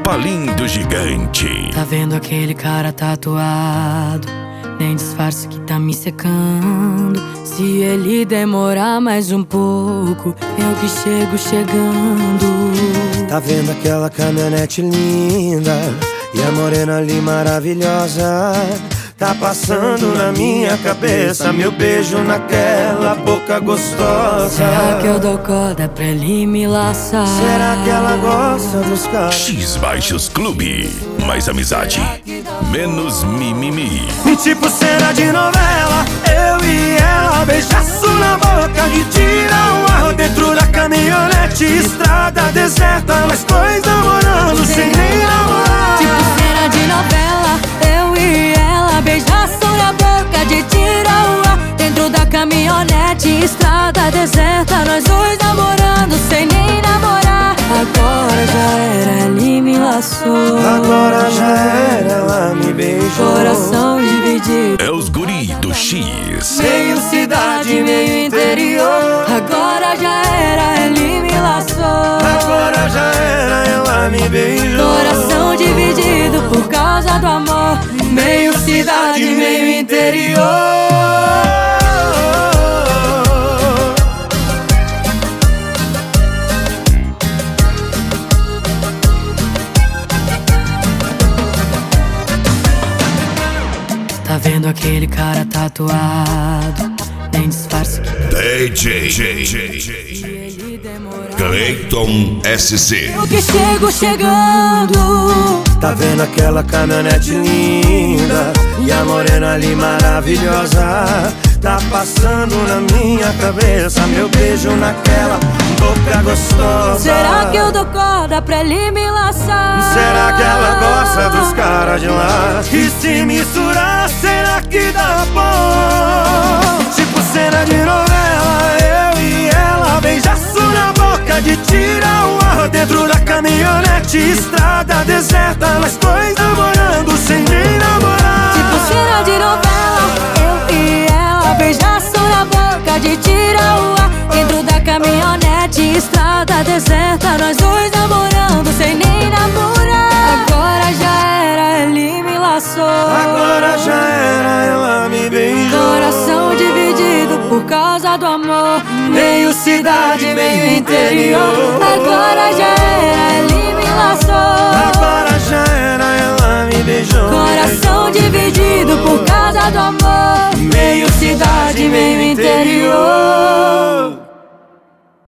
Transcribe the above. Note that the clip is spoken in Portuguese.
Palindo Gigante. Tá vendo aquele cara tatuado? Nem disfarce que tá me secando. Se ele demorar mais um pouco, eu que chego chegando. Tá vendo aquela caminhonete linda e a morena ali maravilhosa? Tá passando na minha cabeça meu beijo naquela boca gostosa. Será que eu dou corda pra ele me laçar? Será que ela gosta dos caras? X-Baixos Clube. Mais amizade, menos mimimi. E tipo cena de novela, eu e ela, beijaço na boca e tira o ar dentro da caminhonete. Estrada deserta, nós dois namorando sem nem namorar. Tipo cena de novela, eu e ela, beijaço na boca de tira o ar dentro da caminhonete. Estrada deserta, nós dois namorando sem nem namorar. Agora já era, ele me laçou. Agora já era, ela me beijou. Coração dividido, É os guri do X. meio cidade, meio interior. Agora já era, ele me laçou. Agora já era, ela me beijou. Coração dividido por causa do amor. Meio cidade, meio interior. Tá vendo aquele cara tatuado? Nem disfarce que DJ Cleiton SC. eu que chego chegando. Tá vendo aquela caminhonete linda e a morena ali maravilhosa? Tá passando na minha cabeça meu beijo naquela boca gostosa. Será que eu dou corda pra ele me laçar? Será que ela gosta dos caras de lá? E se misturar, será que dá bom? Tipo cena de novela, eu e ela, beijaço na boca de tira o ar dentro da caminhonete. Estrada deserta, nós dois namorando sem nem namorar. Tipo cena de novela, eu e ela, beijaço na boca de tira o ar dentro da caminhonete. Estrada deserta, nós dois namorando sem nem namorar. Agora já era, ele me laçou. Agora já era, ela me beijou. Coração dividido por causa do amor. Meio cidade, meio interior. Agora já era, ele me laçou. Agora já era, ela me beijou. Coração